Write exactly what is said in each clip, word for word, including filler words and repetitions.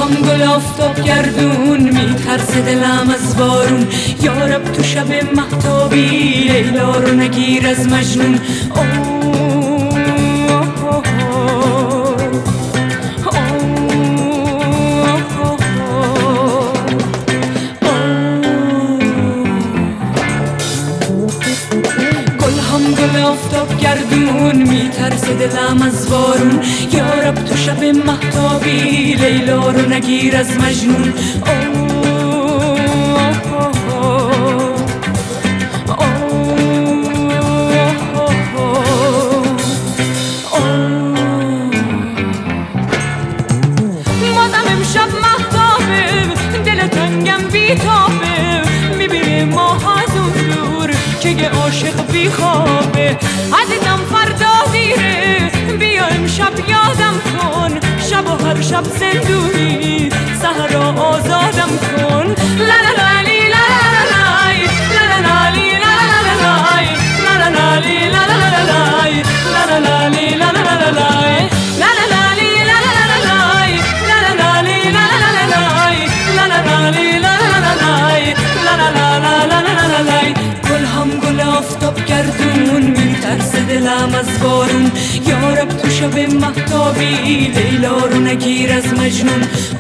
هم گل آفتاب گردون میترسه دلم از بارون، یارب تو شب مهتابی لیلا رو نگیر از مجنون. گل آفتاب گردون میترسه دلم از بارون، یارب تو شب مهتابی لیلا رو نگیر از مجنون. بازم امشب مهتابه، دل تنگم بیتابه، میبینه ماه از اون دور که یه عاشق بیخوابه. عزیزم فردا دیره، بیا امشب یادم کن، شب و هر شب زندونی سحرا آزادم کن. لا لا لا لی لا لا لای، لا لا لا لی لا لا لای، لا لا لا لی لا لا لای، لا لا لا لی لا لا لای، لا لا لا لی لا لا لای، لا لا لا لی لا لا لای، لا لا لا لی لا لا لای، لا لا لا لا لای. گل هم گل آفتاب گردون میترسه دلم از بارون، یارب تو شب مهتابی لیلا رو نگیر از مجنون.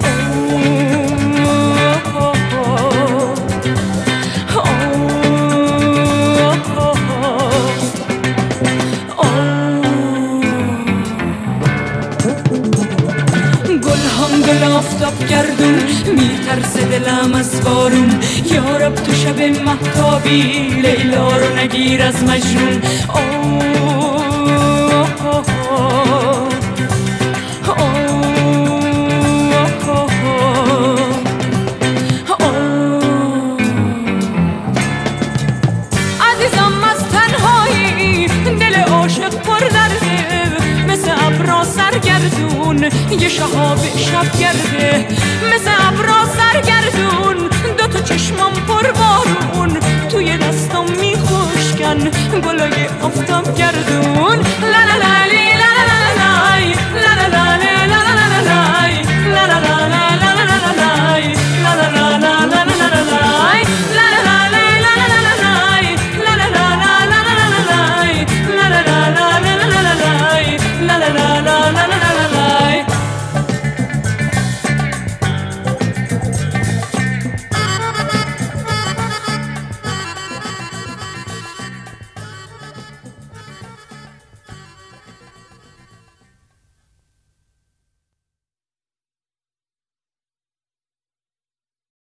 گل هم گل آفتاب گردون میترسه دلم از بارون، یارب تو شب مهتابی لیلا رو نگیر از مجنون. عزیزم از تنهایی دل عاشق پر درده، مثل ابرا سرگردون یه شهاب شب گرده، مثل ابرا سرگردون دوتا چشمم پر بارون، توی دستم میخوشکن گلای آفتاب.